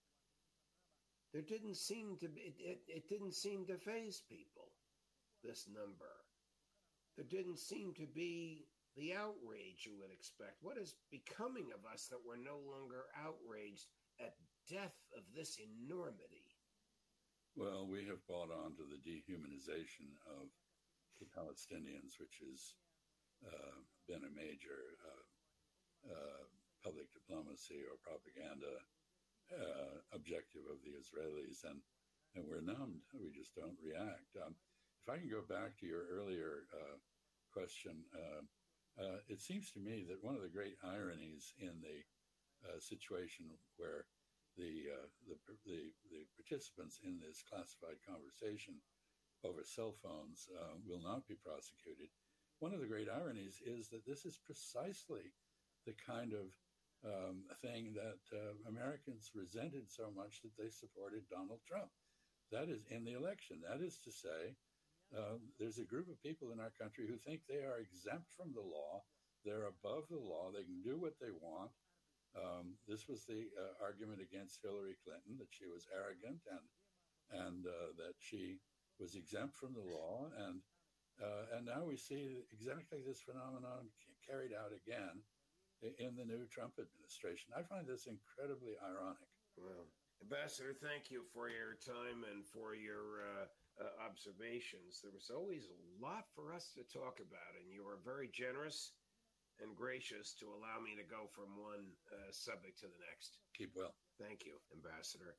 There didn't seem to be, it, it, it didn't seem to faze people, this number. There didn't seem to be the outrage you would expect. What is becoming of us that we're no longer outraged at death of this enormity? Well, we have bought on to the dehumanization of the Palestinians, which has uh, been a major uh, uh, public diplomacy or propaganda uh, objective of the Israelis, and, and we're numbed. We just don't react. Um, if I can go back to your earlier uh, question, uh, uh, it seems to me that one of the great ironies in the uh, situation where the, uh, the the the participants in this classified conversation over cell phones uh, will not be prosecuted. One of the great ironies is that this is precisely the kind of um, thing that uh, Americans resented so much that they supported Donald Trump. That is in the election. That is to say, uh, there's a group of people in our country who think they are exempt from the law. They're above the law. They can do what they want. Um, this was the uh, argument against Hillary Clinton, that she was arrogant and and uh, that she was exempt from the law. And uh, and now we see exactly this phenomenon c- carried out again in the new Trump administration. I find this incredibly ironic. Well, Ambassador, thank you for your time and for your uh, uh, observations. There was always a lot for us to talk about, and you were very generous and gracious to allow me to go from one uh, subject to the next. Keep well. Thank you, Ambassador.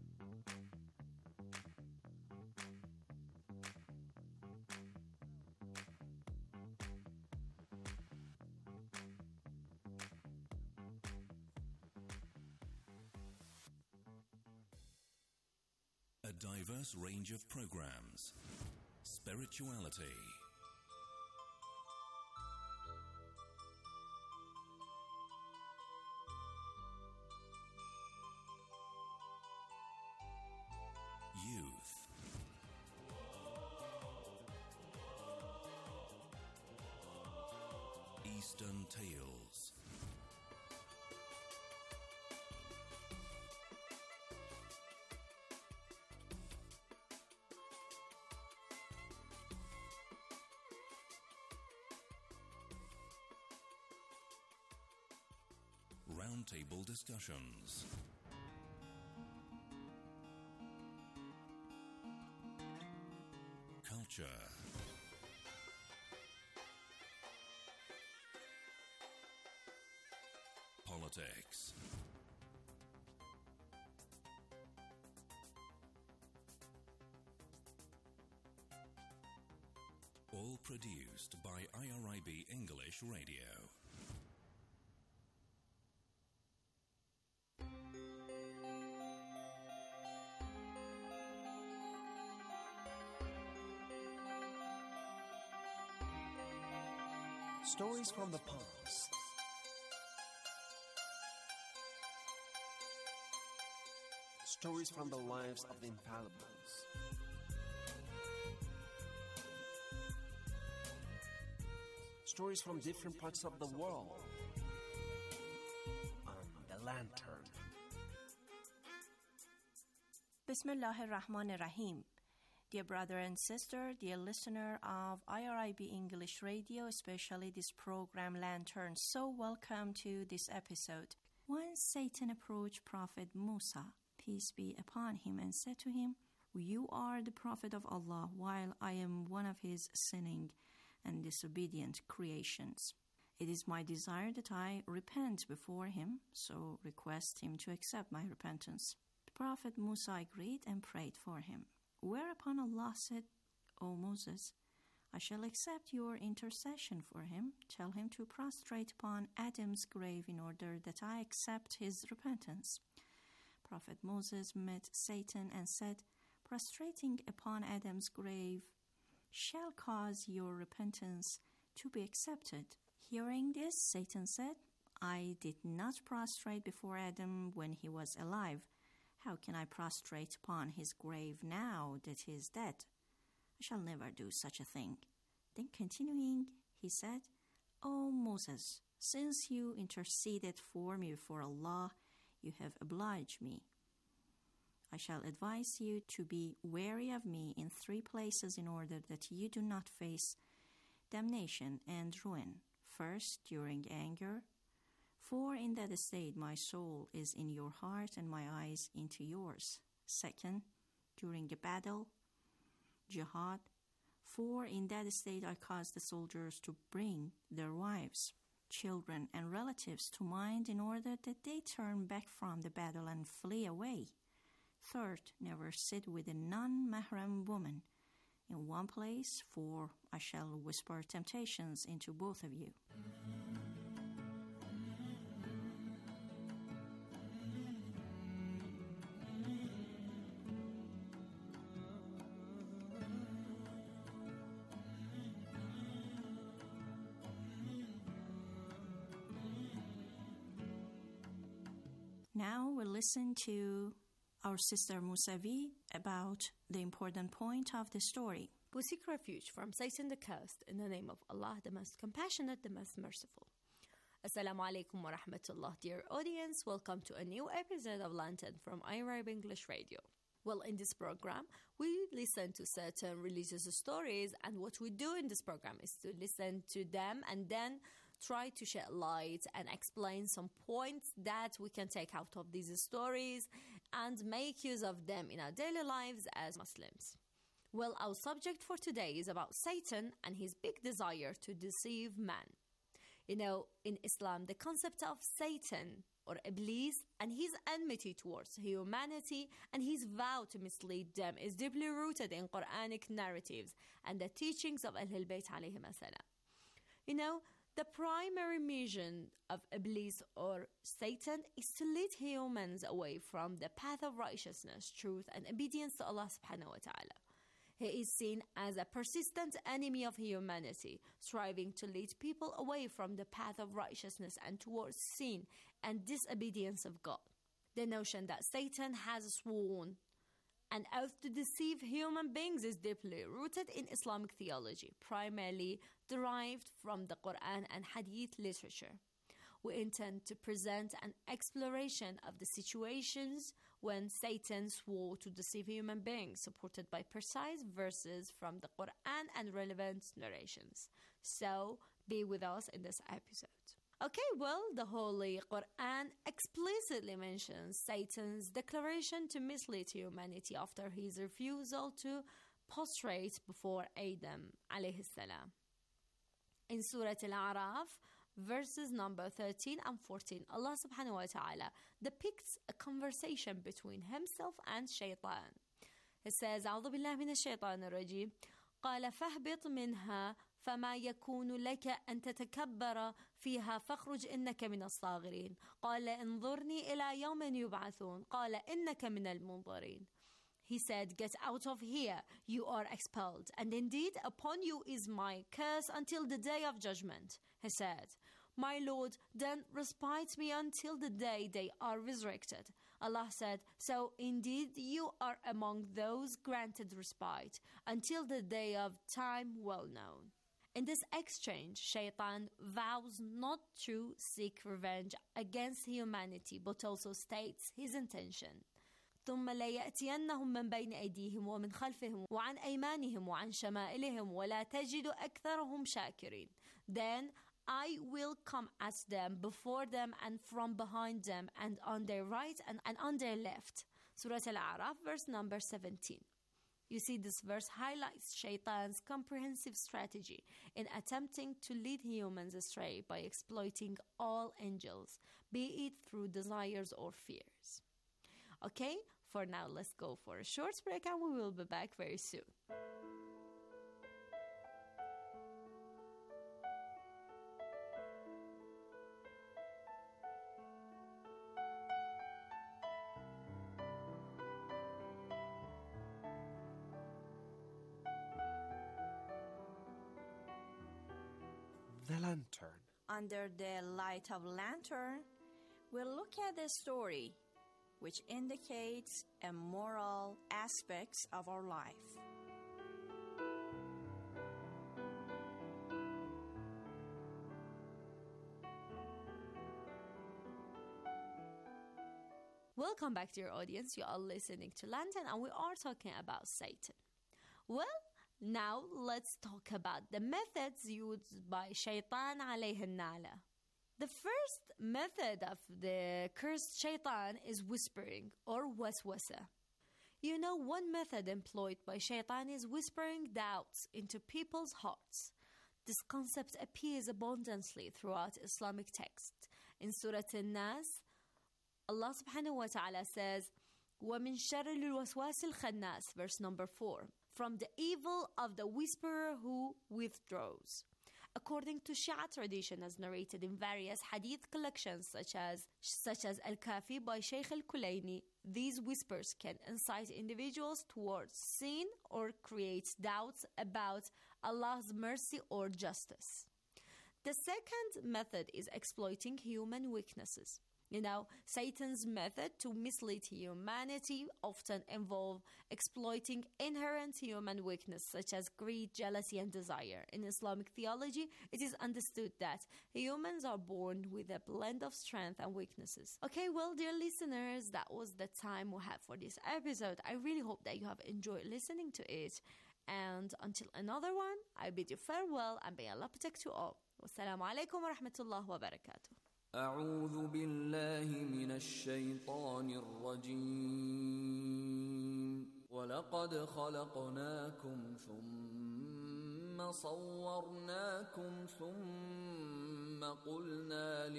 A diverse range of programs, spirituality, youth, Eastern Tales, roundtable discussions, culture, politics, all produced by I R I B English Radio. Stories from the past. Stories from the lives of the infallibles. Stories from different parts of the world. On The Lantern. Bismillah ar-Rahman ar-Rahim. Dear brother and sister, dear listener of I R I B English Radio, especially this program Lantern, so welcome to this episode. Once Satan approached Prophet Musa, peace be upon him, and said to him, "You are the prophet of Allah, while I am one of his sinning and disobedient creations. It is my desire that I repent before him, so request him to accept my repentance." The Prophet Musa agreed and prayed for him. Whereupon Allah said, "O Moses, I shall accept your intercession for him. Tell him to prostrate upon Adam's grave in order that I accept his repentance." Prophet Moses met Satan and said, "Prostrating upon Adam's grave shall cause your repentance to be accepted." Hearing this, Satan said, "I did not prostrate before Adam when he was alive. How can I prostrate upon his grave now that he is dead? I shall never do such a thing." Then continuing, he said, "O Moses, since you interceded for me before Allah, you have obliged me. I shall advise you to be wary of me in three places in order that you do not face damnation and ruin. First, during anger, for in that state my soul is in your heart and my eyes into yours. Second, during a battle, jihad, for in that state I cause the soldiers to bring their wives, children, and relatives to mind in order that they turn back from the battle and flee away. Third, never sit with a non-mahram woman in one place, for I shall whisper temptations into both of you." Now we'll listen to our sister Musavi about the important point of the story. We seek refuge from Satan the cursed in the name of Allah, the most compassionate, the most merciful. Assalamu alaikum wa rahmatullah. Dear audience, welcome to a new episode of Lantern from I R I B English Radio. Well, in this program, we listen to certain religious stories, and what we do in this program is to listen to them and then try to shed light and explain some points that we can take out of these stories and make use of them in our daily lives as Muslims. Well, our subject for today is about Satan and his big desire to deceive man. You know, in Islam, the concept of Satan or Iblis and his enmity towards humanity and his vow to mislead them is deeply rooted in Quranic narratives and the teachings of Ahlul Bayt alayhim as-salam. You know, the primary mission of Iblis or Satan is to lead humans away from the path of righteousness, truth, and obedience to Allah subhanahu wa ta'ala. He is seen as a persistent enemy of humanity, striving to lead people away from the path of righteousness and towards sin and disobedience of God. The notion that Satan has sworn an oath to deceive human beings is deeply rooted in Islamic theology, primarily derived from the Quran and Hadith literature. We intend to present an exploration of the situations when Satan swore to deceive human beings, supported by precise verses from the Quran and relevant narrations. So, be with us in this episode. Okay, well, the Holy Quran explicitly mentions Satan's declaration to mislead humanity after his refusal to prostrate before Adam alayhi salam. In Surah Al-A'raf, verses number thirteen and fourteen, Allah subhanahu wa ta'ala depicts a conversation between himself and Shaitan. He says, أعوذ بالله من الشيطان الرجيم قال فاهبط منها فما يكون لك أن تتكبر فيها فاخرج إنك من الصاغرين قال انظرني إلى يوم يبعثون قال إنك من المنظرين. He said, get out of here, you are expelled, and indeed upon you is my curse until the day of judgment. He said, my Lord, then respite me until the day they are resurrected. Allah said, "So indeed you are among those granted respite until the day of time well known." In this exchange, Shaitan vows not to seek revenge against humanity, but also states his intention. ثم ليأتينهم من بين أيديهم ومن خلفهم وعن أيمانهم وعن شمائلهم ولا تجد أكثرهم شاكرين. Then I will come at them before them and from behind them and on their right and, and on their left. Surah Al-A'raf, verse number seventeen. You see, this verse highlights Shaitan's comprehensive strategy in attempting to lead humans astray by exploiting all angels, be it through desires or fears. Okay, for now, let's go for a short break and we will be back very soon. The lantern. Under the light of lantern, we'll look at the story which indicates a moral aspects of our life. Welcome back, dear audience. You are listening to Lantern and we are talking about Satan. Well, now let's talk about the methods used by Shaitan alayhi na'la. The first method of the cursed Shaitan is whispering or waswasa. You know, one method employed by Shaitan is whispering doubts into people's hearts. This concept appears abundantly throughout Islamic texts. In Surah An-Nas, Allah subhanahu wa ta'ala says, وَمِن شَرِّ الْوَسْوَاسِ الْخَنَّاسِ, verse number four, from the evil of the whisperer who withdraws. According to Shia tradition, as narrated in various hadith collections such as such as Al-Kafi by Shaykh Al-Kulayni, these whispers can incite individuals towards sin or create doubts about Allah's mercy or justice. The second method is exploiting human weaknesses. You know, Satan's method to mislead humanity often involve exploiting inherent human weakness such as greed, jealousy, and desire. In Islamic theology, it is understood that humans are born with a blend of strength and weaknesses. Okay, well, dear listeners, that was the time we have for this episode. I really hope that you have enjoyed listening to it. And until another one, I bid you farewell and may Allah protect you all. Wassalamu alaikum wa rahmatullahi wa barakatuh. أعوذ بالله من الشيطان الرجيم ولقد خلقناكم ثم صورناكم ثم قلنا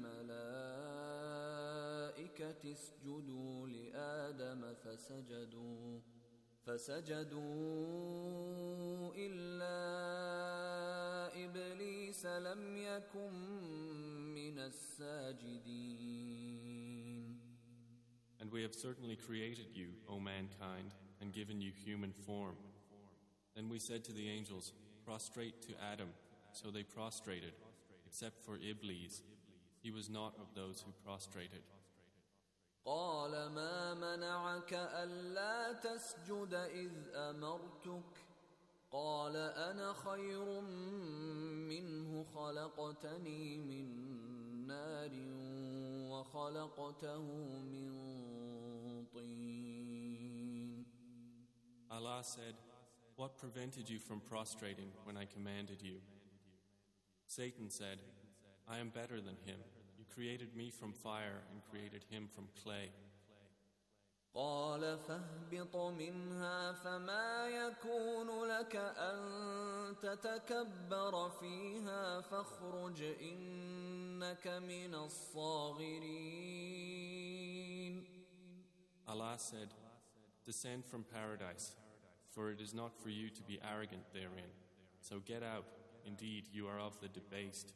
للملائكة اسجدوا لآدم فسجدوا فسجدوا إلا إبليس لم يكن من الساجدين. And we have certainly created you, O mankind, and given you human form. Then we said to the angels, prostrate to Adam. So they prostrated, except for Iblis. He was not of those who prostrated. قال ما منعك ألا تسجد إذ أمرتك قال أنا خير منه خلقتني من نار وخلقته من طين. Allah said, what prevented you from prostrating when I commanded you? Satan said, I am better than him. You created me from fire and created him from clay. قال فاهبط منها فما يكون لك أن تتكبر فيها فاخرج إنك من الصاغرين. Allah said, descend from paradise, for it is not for you to be arrogant therein. So get out, indeed you are of the debased.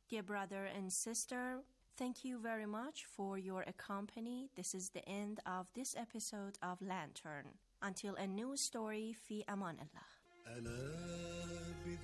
Dear brother and sister, thank you very much for your company. This is the end of this episode of Lantern. Until a new story, fi aman Allah.